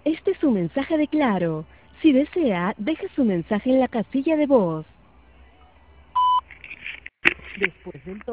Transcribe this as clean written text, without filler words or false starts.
Este es su mensaje de Claro. Si desea, deje su mensaje en la casilla de voz. Después del tono.